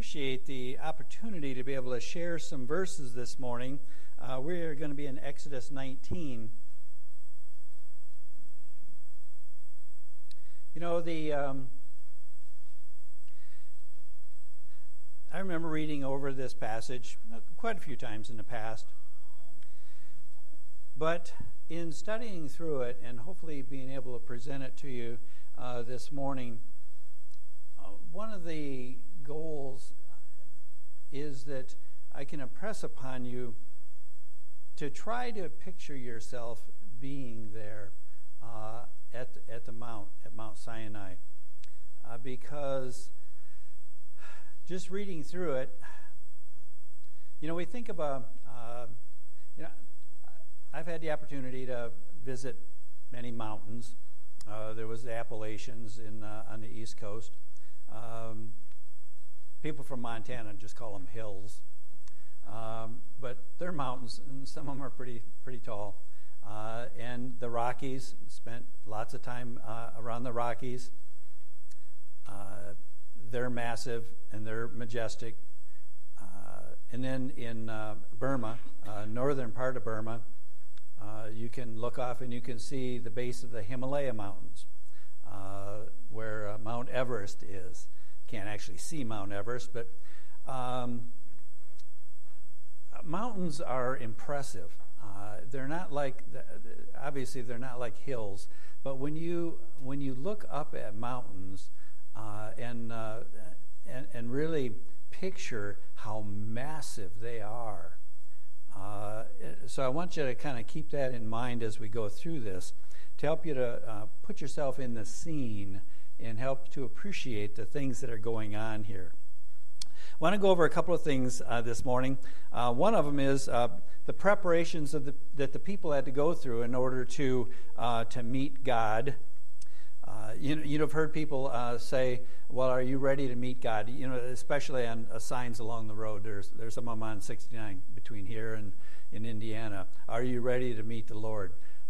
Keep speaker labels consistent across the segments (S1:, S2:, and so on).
S1: appreciate the opportunity to be able to share some verses this morning. We're going to be in Exodus 19. You know, I remember reading over this passage quite a few times in the past. But in studying through it and hopefully being able to present it to you this morning, one of the goals is that I can impress upon you to try to picture yourself being there at Mount Sinai, because just reading through it, you know, we think of I've had the opportunity to visit many mountains. There was the Appalachians on the East Coast. People from Montana just call them hills, but they're mountains, and some of them are pretty tall. And the Rockies, spent lots of time around the Rockies. They're massive and they're majestic. And then in Burma, northern part of Burma, you can look off and you can see the base of the Himalaya Mountains, where Mount Everest is. Can't actually see Mount Everest, but mountains are impressive. They're not like, obviously they're not like hills, but when you look up at mountains and really picture how massive they are, so I want you to kind of keep that in mind as we go through this, to help you to put yourself in the scene and help to appreciate the things that are going on here. I want to go over a couple of things this morning. One of them is the preparations that the people had to go through in order to meet God. You'd have heard people say, "Well, are you ready to meet God?" You know, especially on signs along the road. There's some of them on 69 between here and in Indiana. Are you ready to meet the Lord?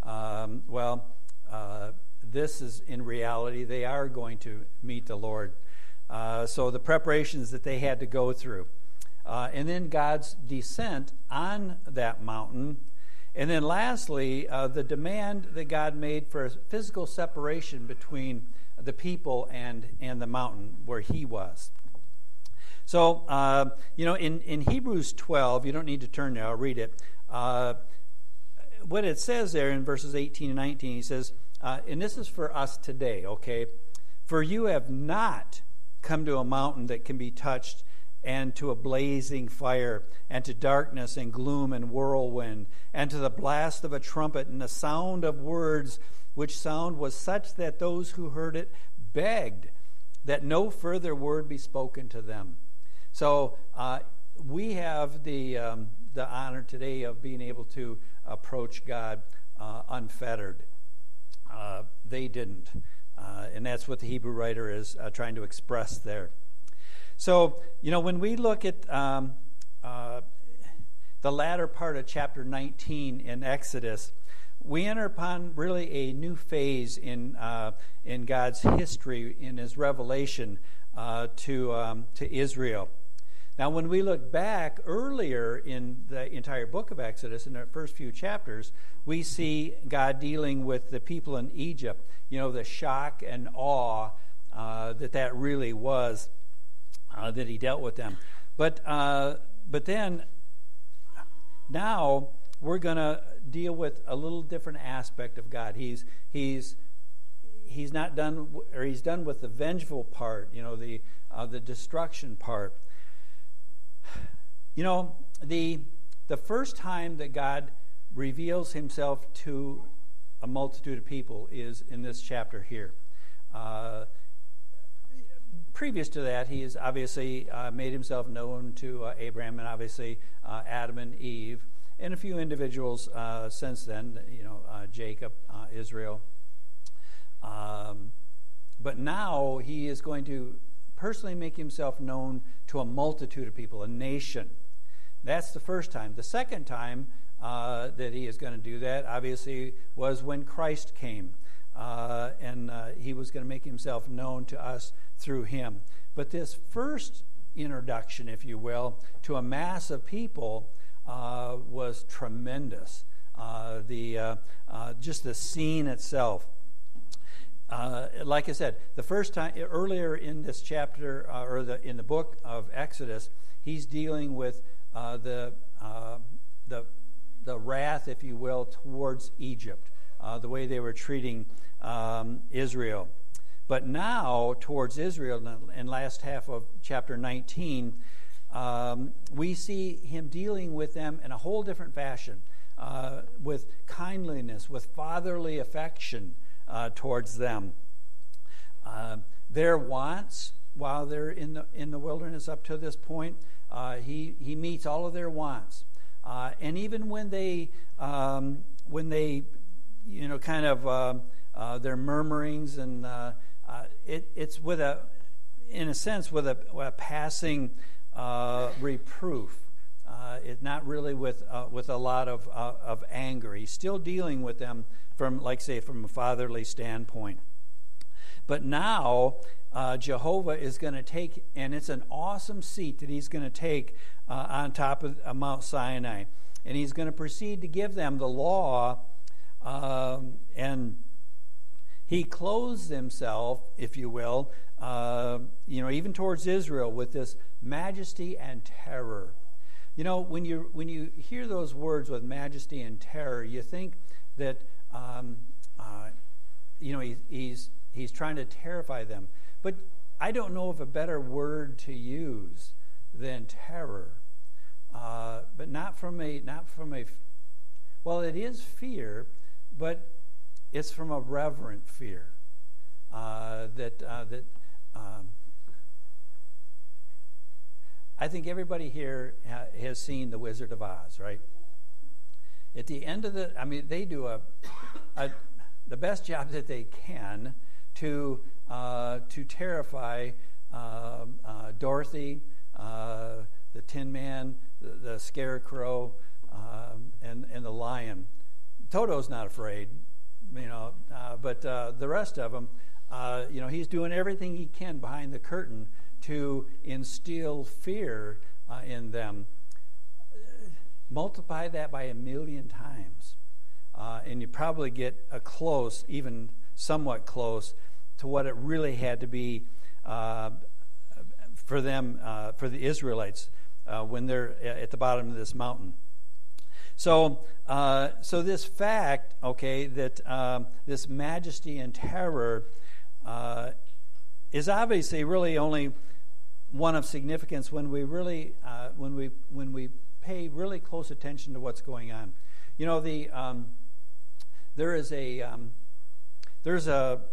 S1: This is in reality, they are going to meet the Lord. So the preparations that they had to go through. And then God's descent on that mountain. And then lastly, the demand that God made for physical separation between the people and the mountain where he was. So, in Hebrews 12, you don't need to turn there, I'll read it. What it says there in verses 18 and 19, he says, and this is for us today, okay? "For you have not come to a mountain that can be touched, and to a blazing fire, and to darkness and gloom and whirlwind, and to the blast of a trumpet and the sound of words, which sound was such that those who heard it begged that no further word be spoken to them." So we have the honor today of being able to approach God unfettered. They didn't. And that's what the Hebrew writer is trying to express there. So, when we look at the latter part of chapter 19 in Exodus, we enter upon really a new phase in God's history, in his revelation to Israel. Now, when we look back earlier in the entire book of Exodus, in the first few chapters, we see God dealing with the people in Egypt, the shock and awe that really was, that he dealt with them. But then, now, we're going to deal with a little different aspect of God. He's not done, or he's done with the vengeful part, the destruction part. The first time that God reveals himself to a multitude of people is in this chapter here. Previous to that, he has obviously made himself known to Abraham and obviously Adam and Eve, and a few individuals since then, Jacob, Israel. But now he is going to personally make himself known to a multitude of people, a nation. That's the first time. The second time that he is going to do that, obviously, was when Christ came. And he was going to make himself known to us through him. But this first introduction, if you will, to a mass of people was tremendous. Just the scene itself. Like I said, the first time earlier in this chapter, in the book of Exodus, he's dealing with the wrath, if you will, towards Egypt, the way they were treating Israel. But now, towards Israel, in the last half of chapter 19, we see him dealing with them in a whole different fashion, with kindliness, with fatherly affection towards them. Their wants, while they're in the wilderness up to this point, he meets all of their wants, and even when they kind of their murmurings, and it's with in a sense with a passing reproof. It's not really with a lot of anger. He's still dealing with them from a fatherly standpoint. But now Jehovah is going to take, and it's an awesome seat that he's going to take on top of Mount Sinai, and he's going to proceed to give them the law, and he clothes himself, if you will, even towards Israel, with this majesty and terror. When you hear those words with majesty and terror, you think that he's trying to terrify them. But I don't know of a better word to use than terror. But not from a. Well, it is fear, but it's from a reverent fear. I think everybody here has seen The Wizard of Oz, right? At the end of they do the best job that they can to terrify Dorothy, the Tin Man, the Scarecrow, and the Lion. Toto's not afraid, but the rest of them, he's doing everything he can behind the curtain to instill fear in them. Multiply that by 1,000,000 times, and you probably get even somewhat close to what it really had to be for them, for the Israelites, when they're at the bottom of this mountain. So this fact, that this majesty and terror is obviously really only one of significance when we really when we pay really close attention to what's going on. There's a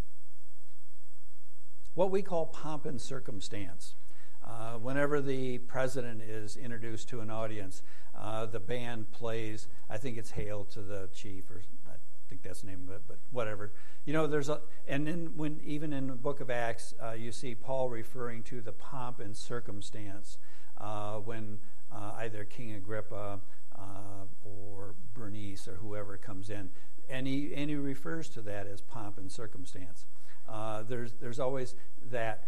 S1: what we call pomp and circumstance. Whenever the president is introduced to an audience, the band plays. I think it's "Hail to the Chief," or I think that's the name of it, but whatever. And then even in the book of Acts, you see Paul referring to the pomp and circumstance when either King Agrippa or Bernice or whoever comes in, and he refers to that as pomp and circumstance. There's always that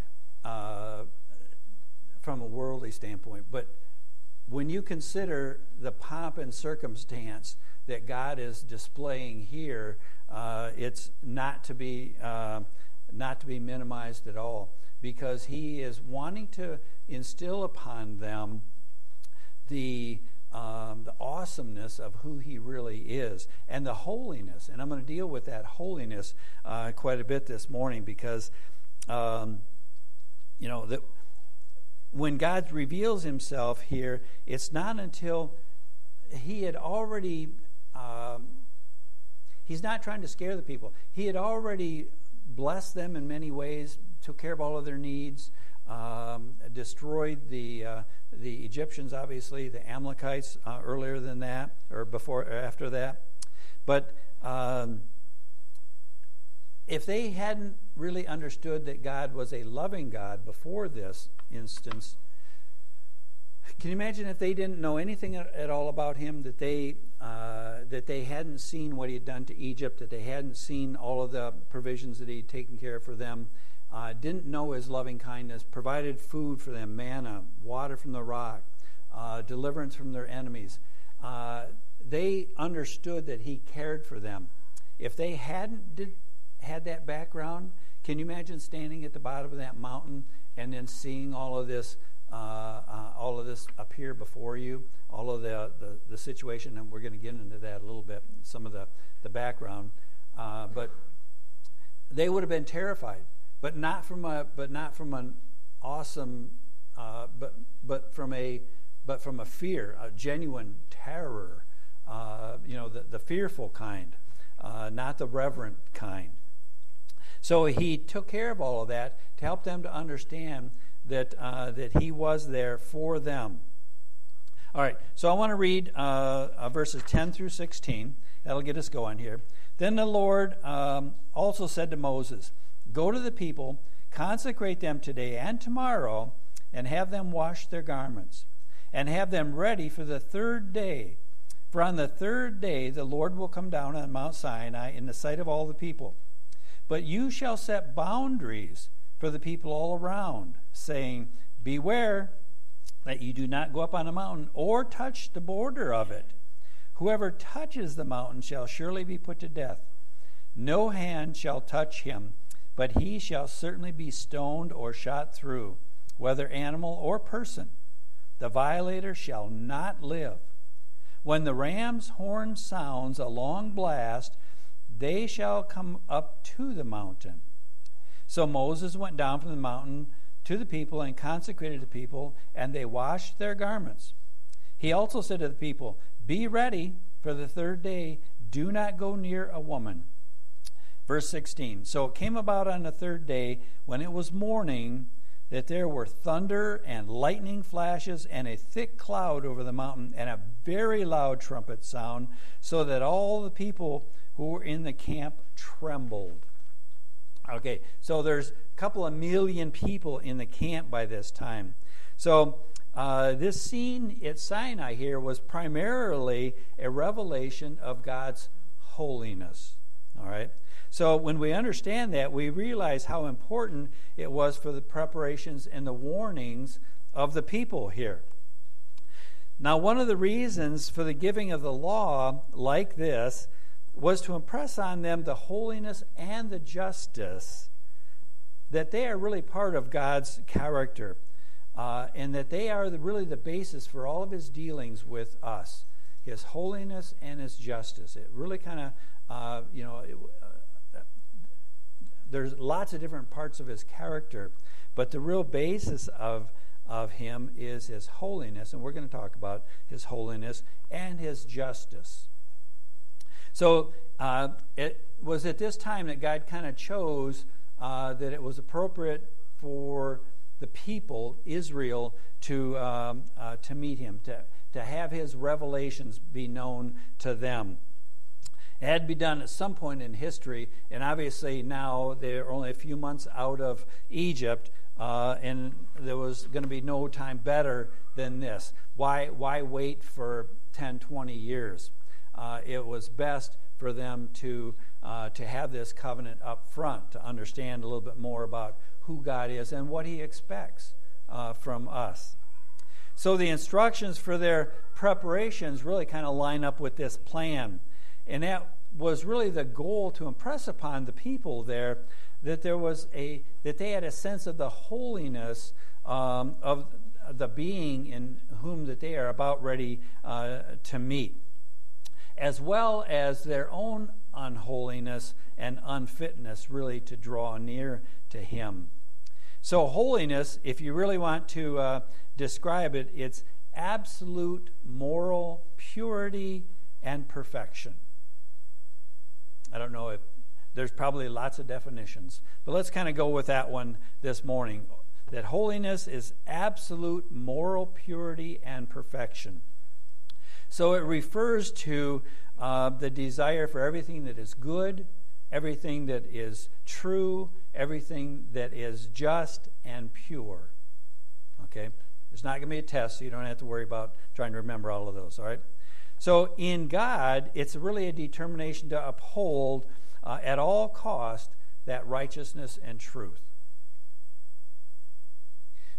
S1: from a worldly standpoint, but when you consider the pomp and circumstance that God is displaying here, it's not to be minimized at all, because He is wanting to instill upon them the awesomeness of who He really is, and the holiness. And I'm going to deal with that holiness quite a bit this morning, because that when God reveals Himself here, it's not until He had already. He's not trying to scare the people. He had already blessed them in many ways, took care of all of their needs, destroyed the Egyptians, obviously, the Amalekites earlier than that, or before or after that. But if they hadn't really understood that God was a loving God before this instance, can you imagine if they didn't know anything at all about Him, that they hadn't seen what He had done to Egypt, that they hadn't seen all of the provisions that He'd taken care of for them, didn't know his loving kindness, provided food for them, manna, water from the rock, deliverance from their enemies. They understood that he cared for them. If they hadn't had that background, can you imagine standing at the bottom of that mountain and then seeing all of this appear before you, all of the situation? And we're going to get into that a little bit, some of the background. But they would have been terrified, but not from an awesome, but from a fear, a genuine terror. The fearful kind, not the reverent kind. So he took care of all of that to help them to understand that he was there for them. All right, so I want to read verses 10 through 16. That'll get us going here. Then the Lord also said to Moses, "Go to the people, consecrate them today and tomorrow, and have them wash their garments, and have them ready for the third day. For on the third day the Lord will come down on Mount Sinai in the sight of all the people. But you shall set boundaries for the people all around, saying, Beware that you do not go up on a mountain or touch the border of it. Whoever touches the mountain shall surely be put to death. No hand shall touch him, but he shall certainly be stoned or shot through, whether animal or person. The violator shall not live. When the ram's horn sounds a long blast, they shall come up to the mountain." So Moses went down from the mountain to the people and consecrated the people, and they washed their garments. He also said to the people, "Be ready for the third day. Do not go near a woman." Verse 16, "So it came about on the third day, when it was morning, that there were thunder and lightning flashes and a thick cloud over the mountain and a very loud trumpet sound, so that all the people who were in the camp trembled." Okay, so there's a couple of million people in the camp by this time. So this scene at Sinai here was primarily a revelation of God's holiness. All right? So when we understand that, we realize how important it was for the preparations and the warnings of the people here. Now, one of the reasons for the giving of the law like this was to impress on them the holiness and the justice, that they are really part of God's character, and that they are really the basis for all of his dealings with us, his holiness and his justice. It really kind of, there's lots of different parts of his character, but the real basis of him is his holiness, and we're going to talk about his holiness and his justice. So it was at this time that God kind of chose that it was appropriate for the people, Israel, to meet him, to have his revelations be known to them. It had to be done at some point in history, and obviously now they're only a few months out of Egypt, and there was going to be no time better than this. Why wait for 10, 20 years? It was best for them to have this covenant up front, to understand a little bit more about who God is and what he expects from us. So the instructions for their preparations really kind of line up with this plan. And that was really the goal, to impress upon the people there that they had a sense of the holiness of the being in whom that they are about ready to meet, as well as their own unholiness and unfitness really to draw near to him. So holiness, if you really want to describe it, it's absolute moral purity and perfection. I don't know if there's probably lots of definitions, but let's kind of go with that one this morning. That holiness is absolute moral purity and perfection. So it refers to the desire for everything that is good, everything that is true, everything that is just and pure. Okay? There's not going to be a test, so you don't have to worry about trying to remember all of those, all right? So in God, it's really a determination to uphold at all cost that righteousness and truth.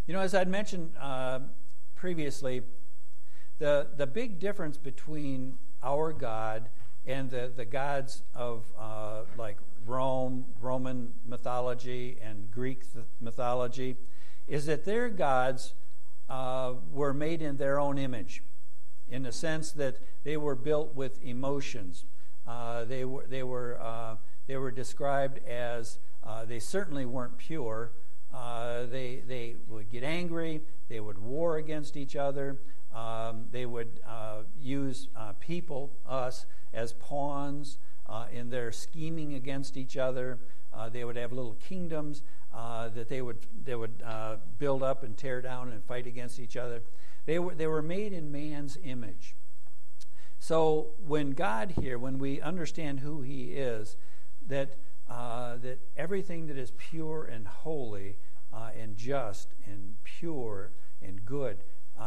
S1: As I'd mentioned previously, the big difference between our God and the gods of like Roman mythology and Greek mythology is that their gods were made in their own image, in the sense that they were built with emotions. They were described as they certainly weren't pure. They would get angry. They would war against each other. They would use people, us, as pawns in their scheming against each other. They would have little kingdoms that they would build up and tear down and fight against each other. They were made in man's image. So when we understand who He is, that everything that is pure and holy and just and pure and good,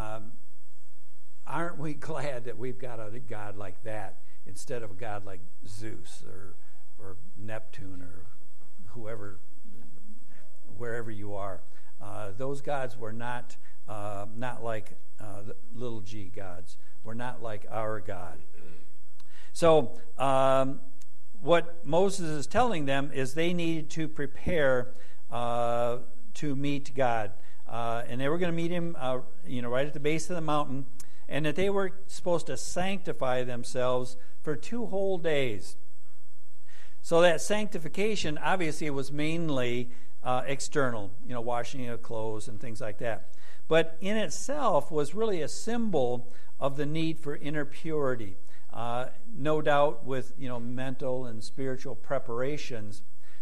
S1: aren't we glad that we've got a God like that instead of a God like Zeus or Neptune or whoever, wherever you are? Those gods were not like little g gods. We're not like our God. So what Moses is telling them is they needed to prepare to meet God. And they were going to meet Him right at the base of the mountain, and that they were supposed to sanctify themselves for 2 whole days. So that sanctification obviously was mainly external, washing of clothes and things like that. But in itself was really a symbol of the need for inner purity. No doubt with mental and spiritual preparations.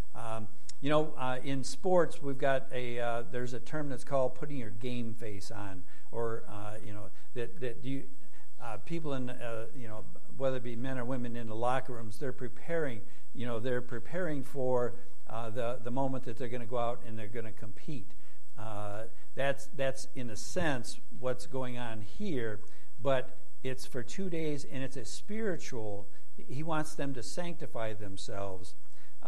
S1: In sports we've got there's a term that's called putting your game face on, or that you people in whether it be men or women in the locker rooms, they're preparing for the moment that they're going to go out and they're going to compete. That's in a sense what's going on here, but it's for 2 days, and it's a spiritual. He wants them to sanctify themselves.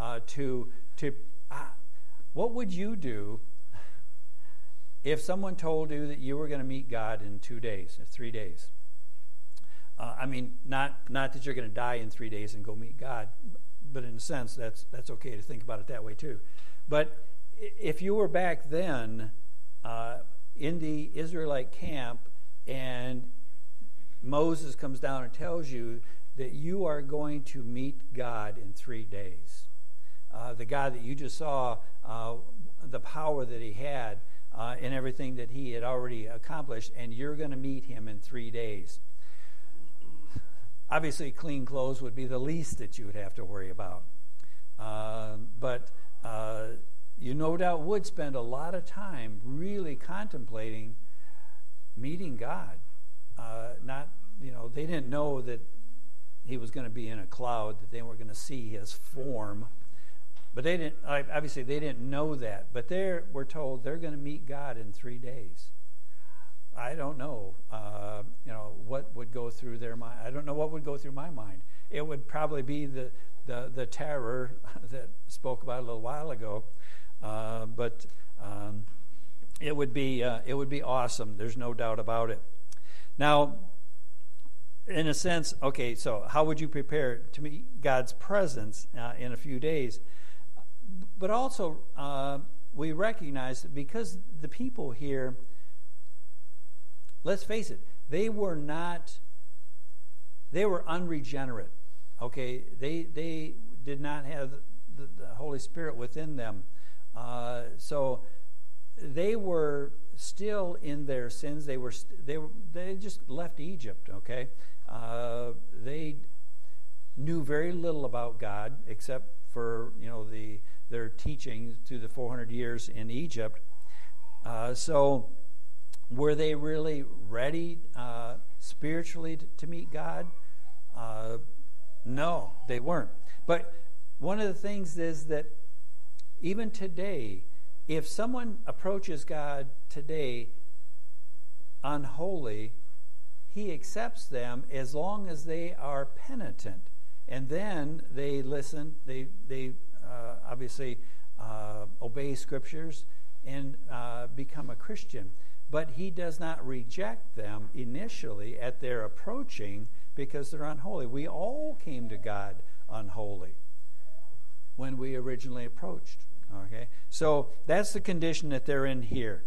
S1: What would you do if someone told you that you were going to meet God in 2 days or 3 days? Not that you're going to die in 3 days and go meet God, but in a sense that's okay to think about it that way too. But if you were back then in the Israelite camp, and Moses comes down and tells you that you are going to meet God in 3 days, the God that you just saw, the power that He had, and everything that He had already accomplished, and you're going to meet Him in 3 days. Obviously, clean clothes would be the least that you would have to worry about. But you no doubt would spend a lot of time really contemplating meeting God. They didn't know that He was going to be in a cloud, that they were going to see His form. But they didn't know that. But we're told they're going to meet God in 3 days. I don't know, what would go through their mind. I don't know what would go through my mind. It would probably be the terror that spoke about a little while ago. But it would be awesome. There's no doubt about it. Now, in a sense, okay, so how would you prepare to meet God's presence in a few days? But also, we recognize that because the people here, let's face it, they were unregenerate. Okay, they did not have the Holy Spirit within them. So they were still in their sins. They just left Egypt. Okay, they knew very little about God except for their teaching through the 400 years in Egypt. So were they really ready spiritually to meet God? No, they weren't. But one of the things is that even today, if someone approaches God today unholy, He accepts them as long as they are penitent. And then they listen, they obviously obey Scriptures, and become a Christian. But he does not reject them initially at their approaching because they're unholy. We all came to God unholy when we originally approached. Okay, so that's the condition that they're in here.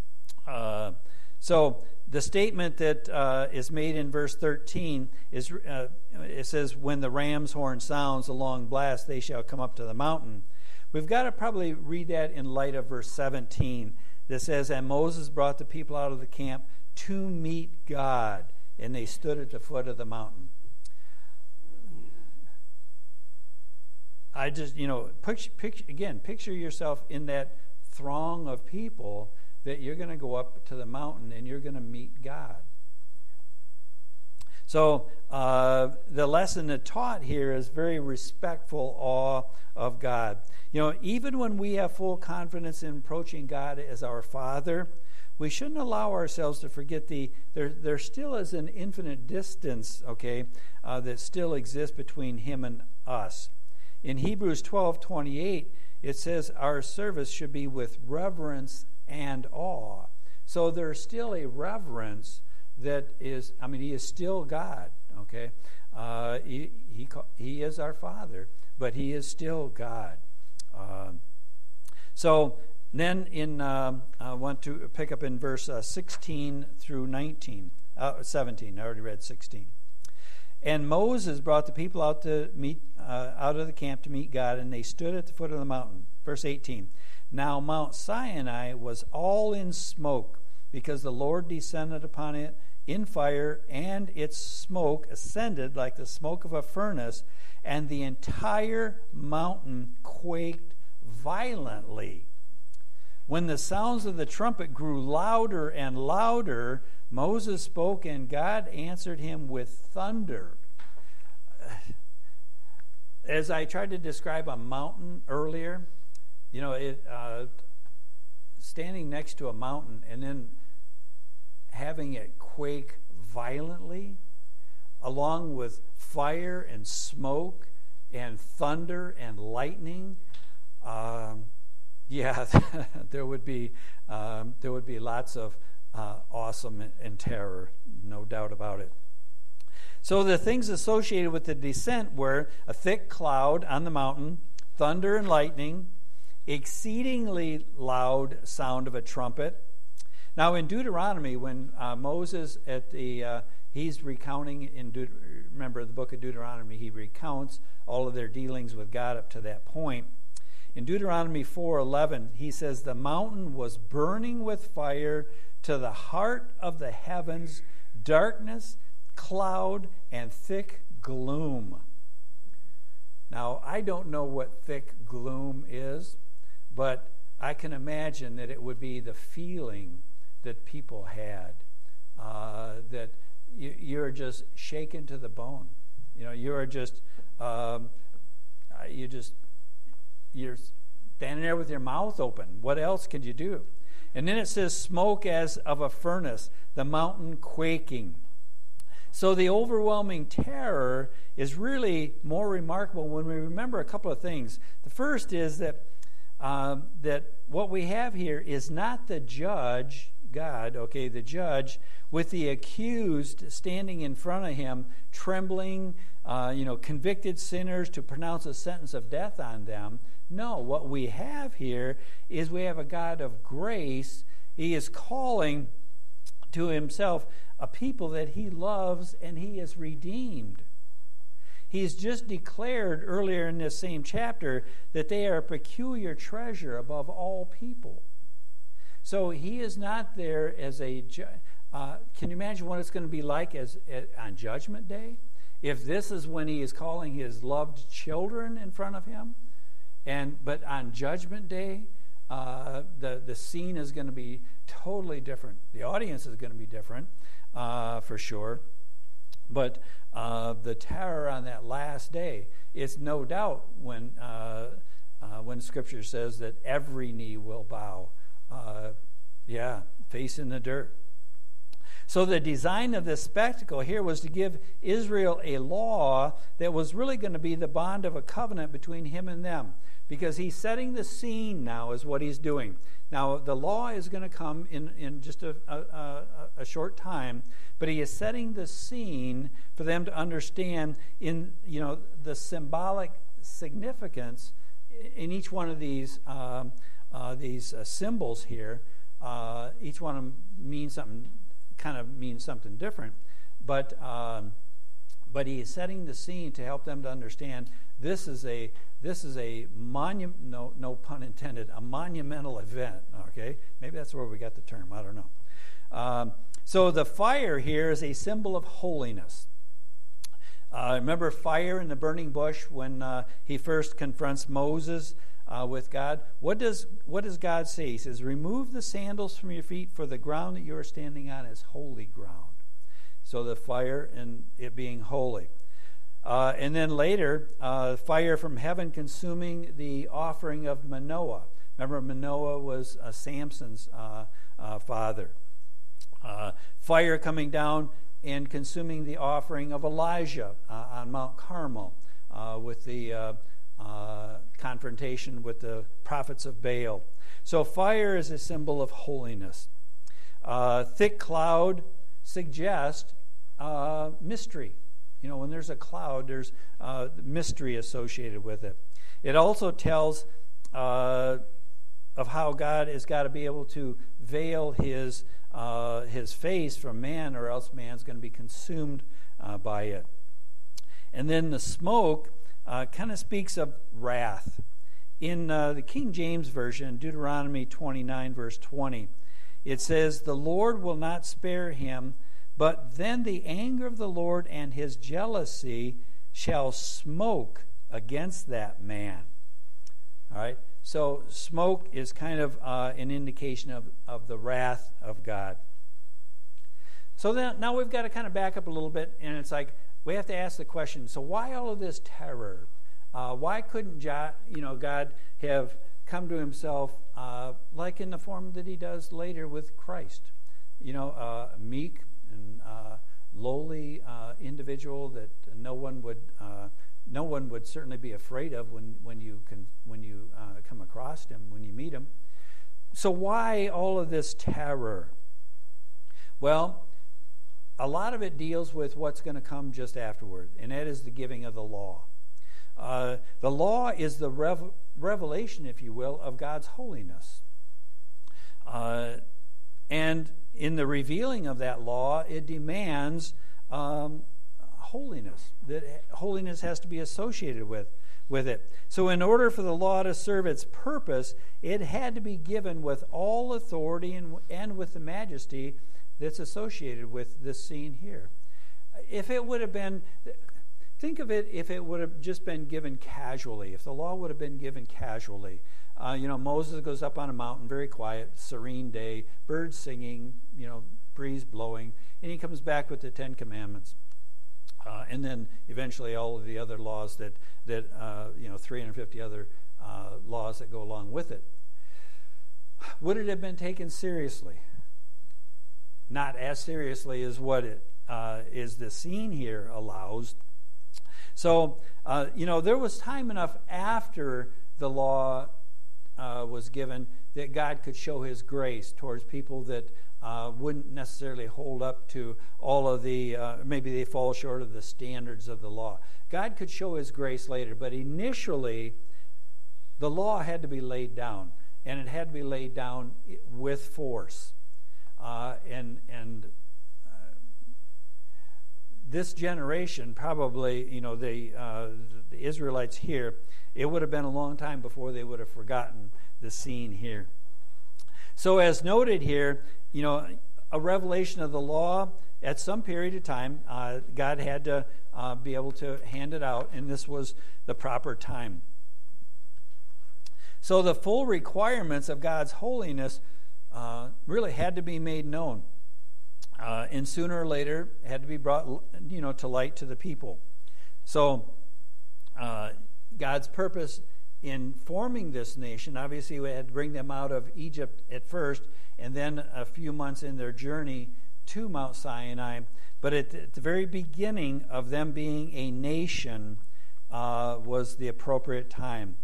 S1: So the statement that is made in verse 13 is, it says, when the ram's horn sounds a long blast, they shall come up to the mountain. We've got to probably read that in light of verse 17 that says, and Moses brought the people out of the camp to meet God, and they stood at the foot of the mountain. I just, picture yourself in that throng of people that you're going to go up to the mountain and you're going to meet God. So the lesson that taught here is very respectful awe of God. Even when we have full confidence in approaching God as our Father, we shouldn't allow ourselves to forget there still is an infinite distance, that still exists between Him and us. In Hebrews 12:28, it says our service should be with reverence and awe. So there's still a reverence that is, He is still God, okay? He is our Father, but He is still God. So then I want to pick up in verse 16 through 17. I already read 16. And Moses brought the people out of the camp to meet God, and they stood at the foot of the mountain. Verse 18. Now Mount Sinai was all in smoke, because the Lord descended upon it in fire, and its smoke ascended like the smoke of a furnace, and the entire mountain quaked violently. When the sounds of the trumpet grew louder and louder, Moses spoke, and God answered him with thunder. As I tried to describe a mountain earlier, standing next to a mountain and then having it quake violently, along with fire and smoke and thunder and lightning, there would be lots of awesome and terror, no doubt about it. So the things associated with the descent were a thick cloud on the mountain, thunder and lightning, exceedingly loud sound of a trumpet. Now in Deuteronomy, when Moses he's recounting remember the book of Deuteronomy, he recounts all of their dealings with God up to that point. In Deuteronomy 4:11, he says, the mountain was burning with fire to the heart of the heavens, darkness, cloud, and thick gloom. Now, I don't know what thick gloom is, but I can imagine that it would be the feeling that people had, that you're just shaken to the bone. You're standing there with your mouth open. What else could you do? And then it says smoke as of a furnace, the mountain quaking. So the overwhelming terror is really more remarkable when we remember a couple of things. The first is that what we have here is not the judge, God, the judge, with the accused standing in front of him, trembling, convicted sinners to pronounce a sentence of death on them. No, what we have here is we have a God of grace. He is calling to himself a people that he loves and he has redeemed. He's just declared earlier in this same chapter that they are a peculiar treasure above all people. So he is not there as a can you imagine what it's going to be like on Judgment Day? If this is when he is calling his loved children in front of him, but on Judgment Day, the scene is going to be totally different. The audience is going to be different, for sure. But the terror on that last day, it's no doubt when Scripture says that every knee will bow, face in the dirt. So the design of this spectacle here was to give Israel a law that was really going to be the bond of a covenant between him and them, because he's setting the scene now is what he's doing. Now, the law is going to come in just a short time, but he is setting the scene for them to understand in the symbolic significance in each one of these symbols here. Each one of them means something different, but he is setting the scene to help them to understand this is a monument, no pun intended, a monumental event. Okay, maybe that's where we got the term. I don't know. So the fire here is a symbol of holiness. Remember fire in the burning bush when he first confronts Moses with God? What does God say? He says, "Remove the sandals from your feet, for the ground that you are standing on is holy ground." So the fire and it being holy. And then later, fire from heaven consuming the offering of Manoah. Remember, Manoah was Samson's father. Fire coming down and consuming the offering of Elijah on Mount Carmel with the confrontation with the prophets of Baal. So fire is a symbol of holiness. Thick cloud suggests mystery. When there's a cloud, there's mystery associated with it. It also tells of how God has got to be able to veil his face from man, or else man's going to be consumed by it. And then the smoke kind of speaks of wrath. In the King James Version, Deuteronomy 29, verse 20, it says, "The Lord will not spare him, but then the anger of the Lord and his jealousy shall smoke against that man." All right? So smoke is kind of an indication of the wrath of God. So now we've got to kind of back up a little bit, and it's like we have to ask the question, so why all of this terror? Why couldn't God have come to himself like in the form that he does later with Christ? Meek and lowly individual that no one would certainly be afraid of when you come across him, when you meet him. So why all of this terror? Well, a lot of it deals with what's going to come just afterward, and that is the giving of the law. The law is the revelation, if you will, of God's holiness. And in the revealing of that law, it demands holiness. That holiness has to be associated with it. So in order for the law to serve its purpose, it had to be given with all authority and with the majesty that's associated with this scene here. If it would have been, think of it if it would have just been given casually, if the law would have been given casually. Moses goes up on a mountain, very quiet, serene day, birds singing, breeze blowing, and he comes back with the 10 Commandments. And then eventually all of the other laws that 350 other laws that go along with it. Would it have been taken seriously? Not as seriously as what it is the scene here allows. So, there was time enough after the law was given that God could show his grace towards people that wouldn't necessarily hold up to all of the, maybe they fall short of the standards of the law. God could show his grace later, but initially the law had to be laid down, and it had to be laid down with force. This generation, probably, the Israelites here, it would have been a long time before they would have forgotten the scene here. So as noted here, a revelation of the law at some period of time, God had to be able to hand it out, and this was the proper time. So the full requirements of God's holiness really had to be made known. And sooner or later had to be brought, to light to the people. So God's purpose in forming this nation, obviously we had to bring them out of Egypt at first, and then a few months in their journey to Mount Sinai, but at the very beginning of them being a nation was the appropriate time.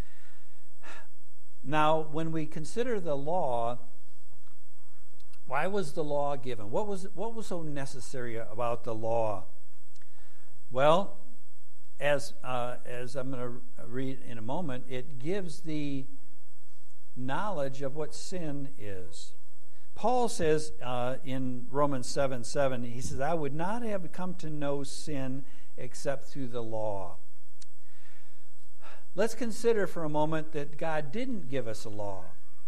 S1: Now, when we consider the law, why was the law given? What was so necessary about the law? Well, as I'm going to read in a moment, it gives the knowledge of what sin is. Paul says in Romans 7:7, he says, I would not have come to know sin except through the law. Let's consider for a moment that God didn't give us a law.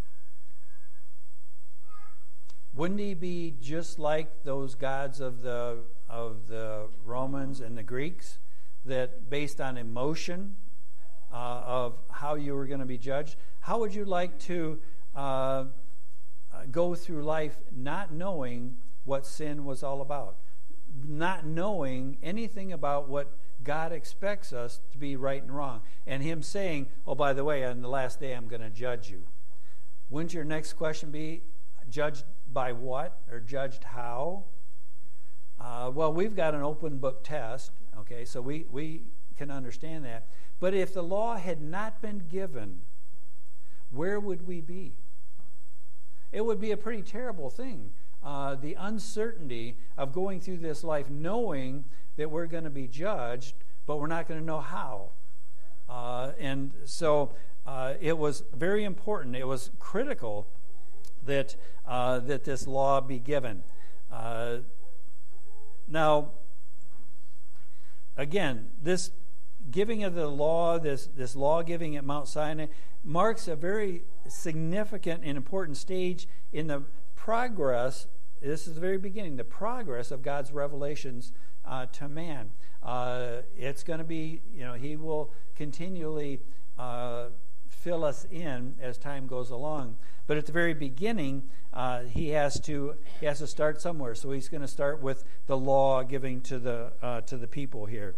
S1: Wouldn't he be just like those gods of the Romans and the Greeks, that based on emotion of how you were going to be judged? How would you like to go through life not knowing what sin was all about, not knowing anything about what God expects us to be right and wrong, and him saying, oh, by the way, on the last day I'm going to judge you? Wouldn't your next question be, judged by what, or judged how? Well, we've got an open book test, okay, so we can understand that. But if the law had not been given, where would we be? It would be a pretty terrible thing. The uncertainty of going through this life knowing that we're going to be judged, but we're not going to know how. And so it was very important. It was critical that this law be given. Now, again, this giving of the law, this law giving at Mount Sinai, marks a very significant and important stage in the progress. This is the very beginning, the progress of God's revelations to man. It's going to be, he will continually fill us in as time goes along. But at the very beginning, he has to start somewhere. So he's going to start with the law giving to the people here.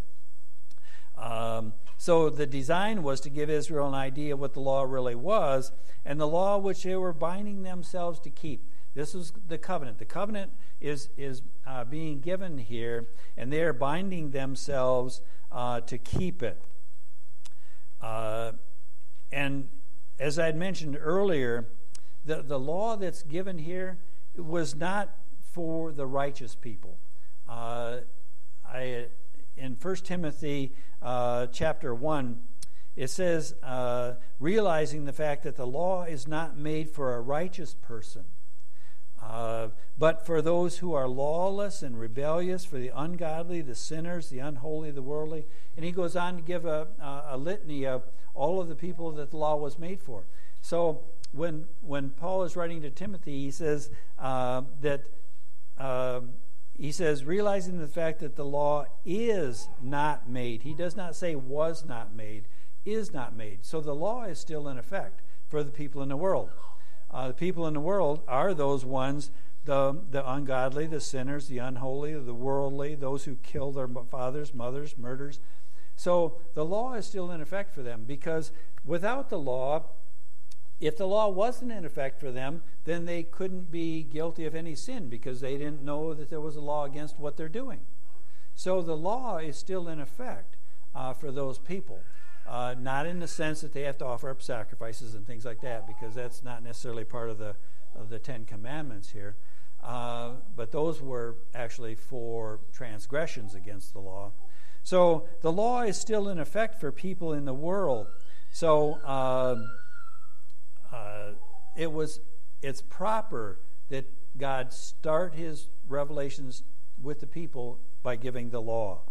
S1: So the design was to give Israel an idea of what the law really was, and the law which they were binding themselves to keep. This is the covenant. The covenant is being given here, and they are binding themselves to keep it. And as I had mentioned earlier, the law that's given here was not for the righteous people. In 1 Timothy chapter 1, it says, realizing the fact that the law is not made for a righteous person, but for those who are lawless and rebellious, for the ungodly, the sinners, the unholy, the worldly. And he goes on to give a litany of all of the people that the law was made for. So when Paul is writing to Timothy, he says realizing the fact that the law is not made. He does not say was not made, is not made. So the law is still in effect for the people in the world. The people in the world are those ones, the ungodly, the sinners, the unholy, the worldly, those who kill their fathers, mothers, murders. So the law is still in effect for them, because without the law, if the law wasn't in effect for them, then they couldn't be guilty of any sin, because they didn't know that there was a law against what they're doing. So the law is still in effect for those people. Not in the sense that they have to offer up sacrifices and things like that, because that's not necessarily part of the Ten Commandments here. But those were actually for transgressions against the law. So the law is still in effect for people in the world. So it's proper that God start his revelations with the people by giving the law.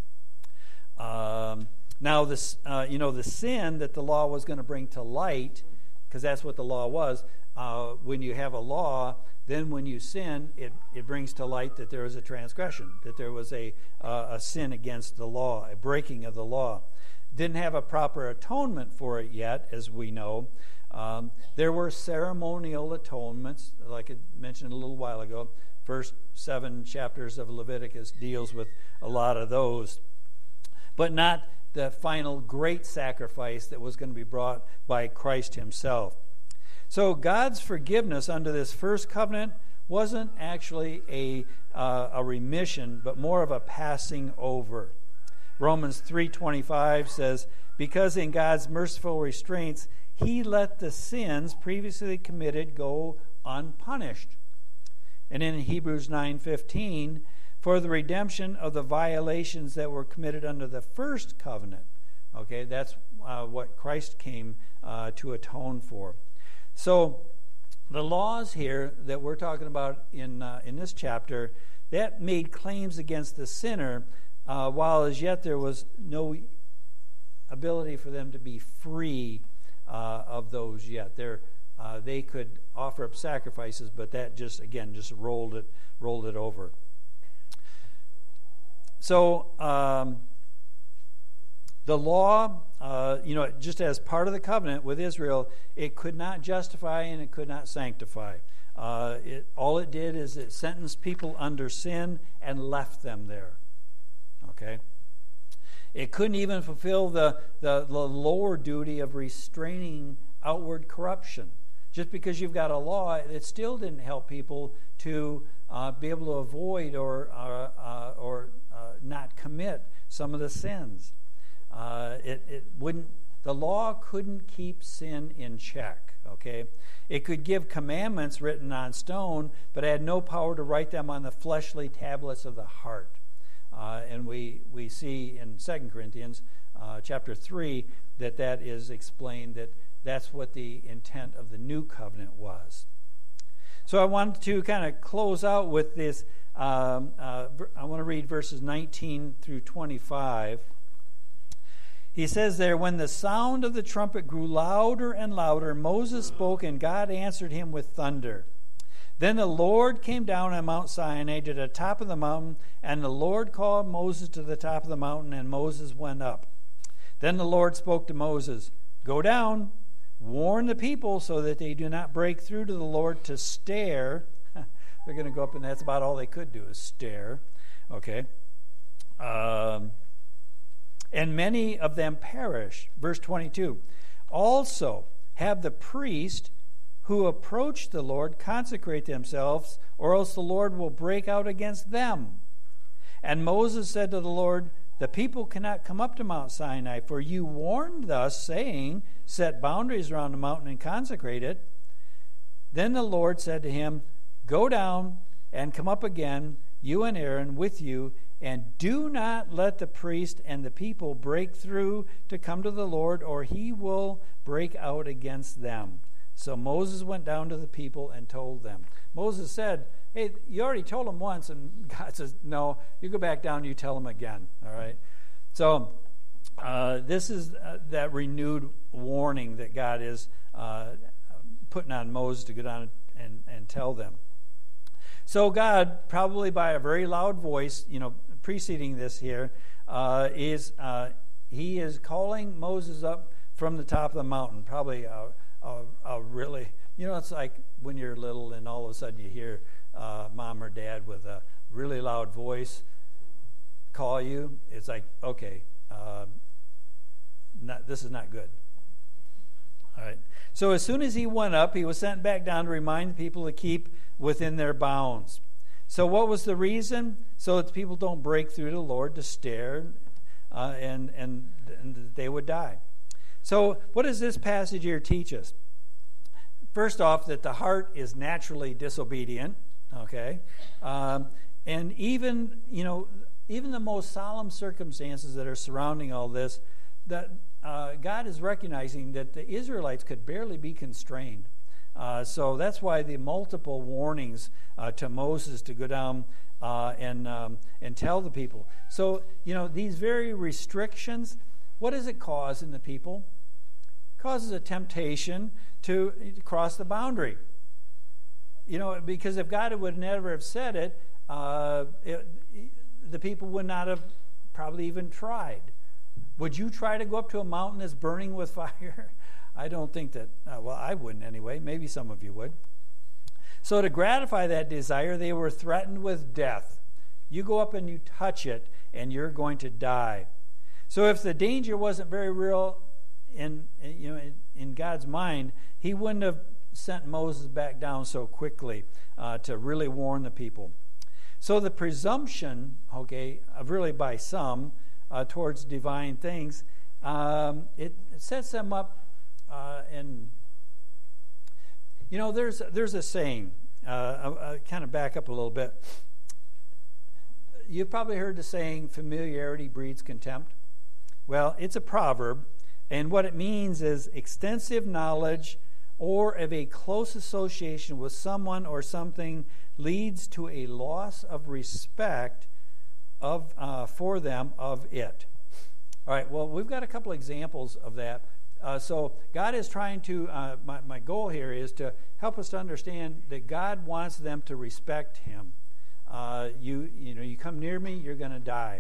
S1: Now, the sin that the law was going to bring to light, because that's what the law was. When you have a law, then when you sin, it brings to light that there was a transgression, that there was a sin against the law, a breaking of the law. Didn't have a proper atonement for it yet, as we know. There were ceremonial atonements, like I mentioned a little while ago. First 7 chapters of Leviticus deals with a lot of those, but not the final great sacrifice that was going to be brought by Christ himself. So God's forgiveness under this first covenant wasn't actually a remission, but more of a passing over. Romans 3:25 says, because in God's merciful restraints, he let the sins previously committed go unpunished. And in Hebrews 9:15, for the redemption of the violations that were committed under the first covenant. Okay, that's what Christ came to atone for. So the laws here that we're talking about in this chapter, that made claims against the sinner, while as yet there was no ability for them to be free of those yet. They could offer up sacrifices, but that just rolled it over. So the law, just as part of the covenant with Israel, it could not justify and it could not sanctify. All it did is it sentenced people under sin and left them there. Okay? It couldn't even fulfill the lower duty of restraining outward corruption. Just because you've got a law, it still didn't help people to be able to avoid or not commit some of the sins. It wouldn't. The law couldn't keep sin in check. Okay, it could give commandments written on stone, but it had no power to write them on the fleshly tablets of the heart. And we see in 2 Corinthians chapter 3 that is explained, that's what the intent of the new covenant was. So I wanted to kind of close out with this. I want to read verses 19 through 25. He says there, when the sound of the trumpet grew louder and louder, Moses spoke and God answered him with thunder. Then the Lord came down on Mount Sinai to the top of the mountain, and the Lord called Moses to the top of the mountain, and Moses went up. Then the Lord spoke to Moses, go down, warn the people so that they do not break through to the Lord to stare. They're going to go up, and that's about all they could do is stare. Okay. And many of them perish. Verse 22. Also have the priest who approach the Lord consecrate themselves, or else the Lord will break out against them. And Moses said to the Lord, the people cannot come up to Mount Sinai, for you warned us, saying, set boundaries around the mountain and consecrate it. Then the Lord said to him, go down and come up again, you and Aaron with you, and do not let the priest and the people break through to come to the Lord, or he will break out against them. So Moses went down to the people and told them. Moses said, hey, you already told them once, and God says, no, you go back down and you tell them again. All right? So this is that renewed warning that God is putting on Moses to go down and tell them. So God, probably by a very loud voice, preceding this here, he is calling Moses up from the top of the mountain. Probably a really, it's like when you're little and all of a sudden you hear mom or dad with a really loud voice call you. It's like, okay, this is not good. All right. So as soon as he went up, he was sent back down to remind the people to keep within their bounds. So what was the reason? So that people don't break through to the Lord to stare, and they would die. So what does this passage here teach us? First off, that the heart is naturally disobedient. Okay, and even the most solemn circumstances that are surrounding all this, that God is recognizing that the Israelites could barely be constrained. So that's why the multiple warnings to Moses to go down and tell the people. So, these very restrictions, what does it cause in the people? It causes a temptation to cross the boundary. Because if God would never have said it, the people would not have probably even tried. Would you try to go up to a mountain that's burning with fire? I don't think that, I wouldn't anyway. Maybe some of you would. So to gratify that desire, they were threatened with death. You go up and you touch it, and you're going to die. So if the danger wasn't very real in God's mind, he wouldn't have sent Moses back down so quickly to really warn the people. So the presumption, really by some towards divine things, it sets them up in. There's a saying. I'll kind of back up a little bit. You've probably heard the saying, familiarity breeds contempt. Well, it's a proverb, and what it means is extensive knowledge or of a close association with someone or something leads to a loss of respect for them of it. All right, well, we've got a couple examples of that. So God is trying to, my goal here is to help us to understand that God wants them to respect Him. You come near me, you're going to die.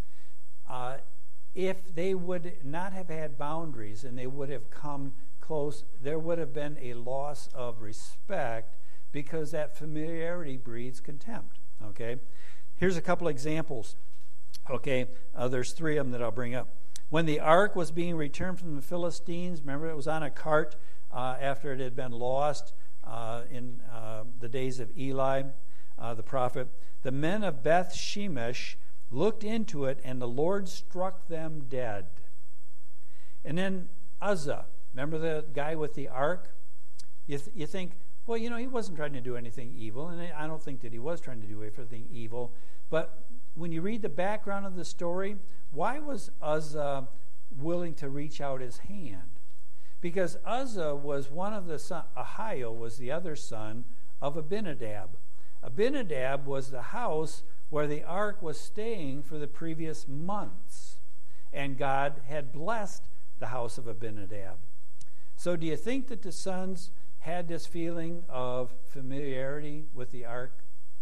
S1: If they would not have had boundaries and they would have come close, there would have been a loss of respect because that familiarity breeds contempt. Okay, here's a couple examples. Okay, there's three of them that I'll bring up. When the ark was being returned from the Philistines, remember it was on a cart after it had been lost in the days of Eli, the prophet. The men of Beth Shemesh looked into it, and the Lord struck them dead. And then Uzzah, remember the guy with the ark? You think, well, he wasn't trying to do anything evil, and I don't think that he was trying to do anything evil. But when you read the background of the story, why was Uzzah willing to reach out his hand? Because Uzzah was one of the sons, Ahio was the other son of Abinadab. Abinadab was the house where the ark was staying for the previous months. And God had blessed the house of Abinadab. So do you think that the sons had this feeling of familiarity with the ark?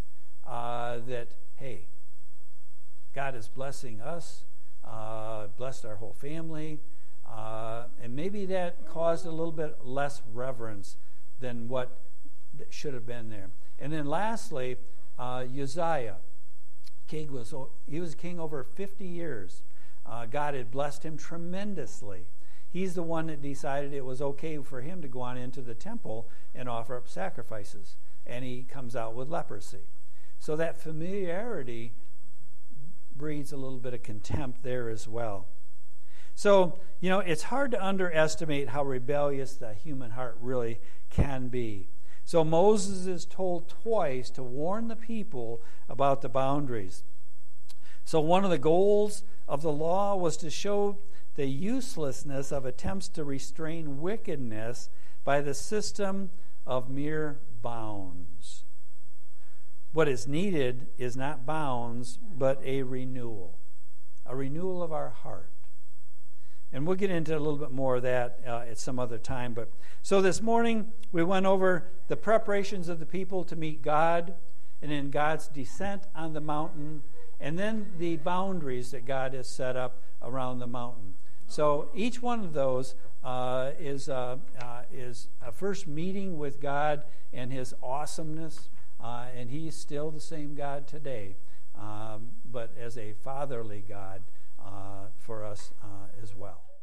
S1: That, hey, God is blessing us, blessed our whole family, and maybe that caused a little bit less reverence than what should have been there. And then lastly, Uzziah. He was king over 50 years. God had blessed him tremendously. He's the one that decided it was okay for him to go on into the temple and offer up sacrifices. And he comes out with leprosy. So that familiarity breeds a little bit of contempt there as well. So, it's hard to underestimate how rebellious the human heart really can be. So Moses is told twice to warn the people about the boundaries. So one of the goals of the law was to show the uselessness of attempts to restrain wickedness by the system of mere bounds. What is needed is not bounds, but a renewal of our heart. And we'll get into a little bit more of that at some other time. But so this morning we went over the preparations of the people to meet God, and then God's descent on the mountain, and then the boundaries that God has set up around the mountain. So each one of those is a first meeting with God and His awesomeness, and He's still the same God today, but as a fatherly God for us as well.